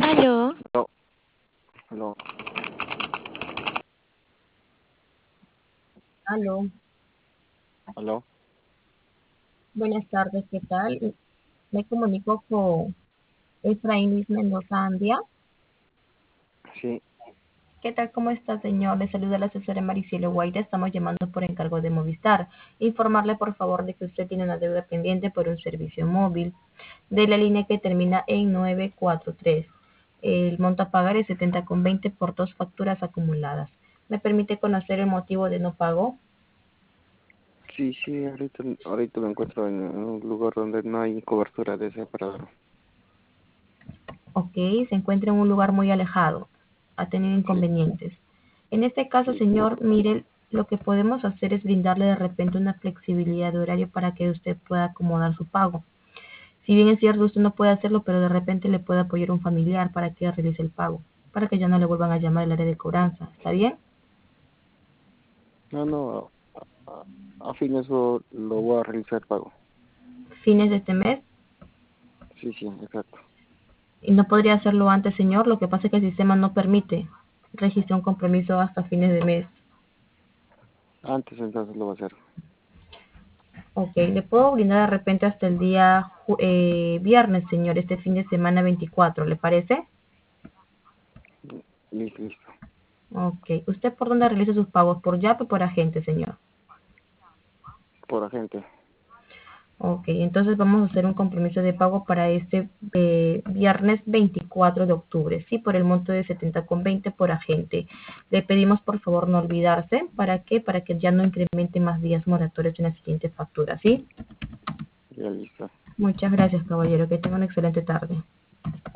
Aló, No, no, Aló, aló, buenas tardes, ¿qué tal? Me comunico con Efraín Luis Mendoza Andia. sí, ¿Qué tal? ¿Cómo está, señor? Le saluda la asesora Maricielo Guaira. Estamos llamando por encargo de Movistar. Informarle, por favor, de que usted tiene una deuda pendiente por un servicio móvil de la línea que termina en 943. El monto a pagar es 70,20 por dos facturas acumuladas. ¿Me permite conocer el motivo de no pago? sí, ahorita me encuentro en un lugar donde no hay cobertura de ese operador. Ok, se encuentra en un lugar muy alejado, ha tenido Sí, inconvenientes. En este caso, sí, señor, mire, lo que podemos hacer es brindarle de repente una flexibilidad de horario para que usted pueda acomodar su pago. Si bien es cierto, usted no puede hacerlo, pero de repente le puede apoyar un familiar para que realice el pago, para que ya no le vuelvan a llamar al área de cobranza. ¿Está bien? no, a fin eso lo voy a realizar pago. Fines de este mes, Sí, exacto. y no podría hacerlo antes, señor. Lo que pasa es que el sistema no permite registrar un compromiso hasta fines de mes. Antes entonces lo voy a hacer. Ok, le puedo brindar de repente hasta el día viernes, señor, este fin de semana 24, ¿le parece? Listo. Ok, ¿usted por dónde realiza sus pagos? ¿Por Yape o por agente, señor? Por agente. Ok, entonces vamos a hacer un compromiso de pago para este viernes 24 de octubre, ¿sí? Por el monto de 70,20 por agente. Le pedimos por favor no olvidarse. ¿Para qué? Para que ya no incremente más días moratorios en la siguiente factura, ¿sí? Ya listo. Muchas gracias, caballero. Que tenga una excelente tarde.